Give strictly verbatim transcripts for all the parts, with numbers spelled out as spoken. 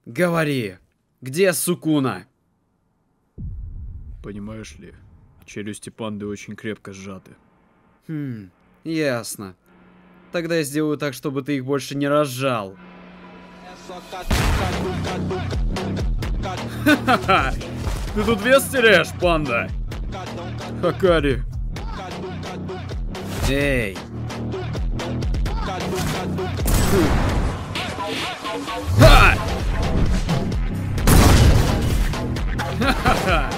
Говори, где Сукуна? Понимаешь ли, челюсти панды очень крепко сжаты. Хм, ясно. Тогда я сделаю так, чтобы ты их больше не разжал. Ха-ха-ха! Ты тут вес теряешь, панда? Хакари. Эй! Ха! Ха-ха-ха!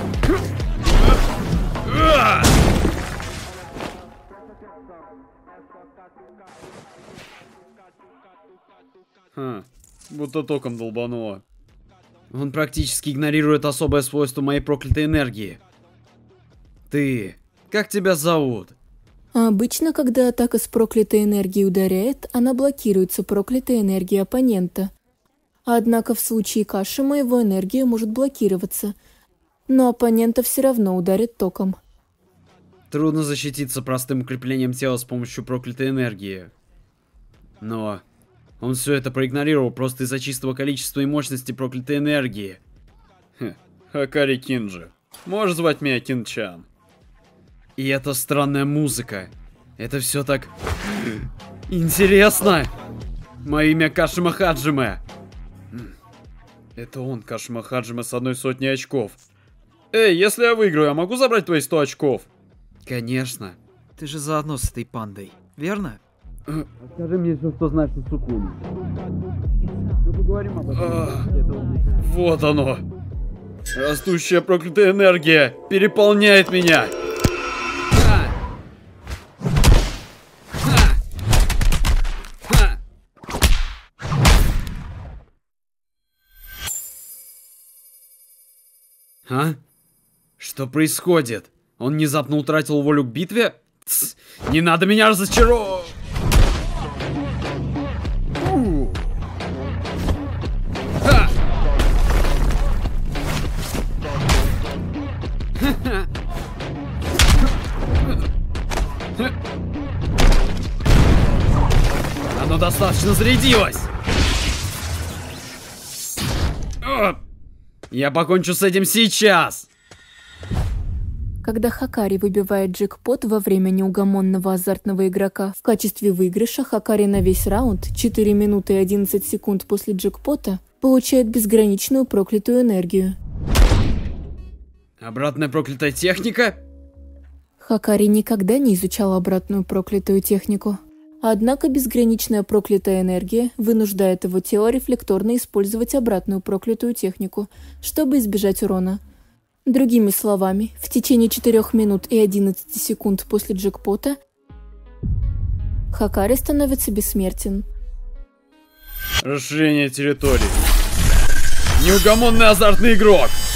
Ха, будто током долбануло. Он практически игнорирует особое свойство моей проклятой энергии. Ты, как тебя зовут? Обычно, когда атака с проклятой энергией ударяет, она блокируется проклятой энергией оппонента. Однако в случае Кашима его энергия может блокироваться, но оппонента все равно ударит током. Трудно защититься простым укреплением тела с помощью проклятой энергии. Но он все это проигнорировал просто из-за чистого количества и мощности проклятой энергии. Хе, Хакари Кинджи. Можешь звать меня Кинчан. И эта странная музыка. Это все так интересно. Мое имя Кашима Хаджиме. Это он, Кашима Хаджиме, с одной сотни очков. Эй, если я выиграю, я могу забрать твои сто очков? Конечно. Ты же заодно с этой пандой, верно? Скажи мне еще, что знаешь о Сукуне. Мы поговорим об этом. Вот оно. Растущая проклятая энергия переполняет меня. А? Что происходит? Он внезапно утратил волю к битве? Тс, не надо меня разочаровывать! Оно достаточно зарядилось! Я покончу с этим сейчас! Когда Хакари выбивает джекпот во время неугомонного азартного игрока, в качестве выигрыша Хакари на весь раунд, четыре минуты и одиннадцать секунд после джекпота, получает безграничную проклятую энергию. Обратная проклятая техника? Хакари никогда не изучал обратную проклятую технику. Однако безграничная проклятая энергия вынуждает его тело рефлекторно использовать обратную проклятую технику, чтобы избежать урона. Другими словами, в течение четырёх минут и одиннадцати секунд после джекпота Хакари становится бессмертен. Расширение территории. Неугомонный азартный игрок!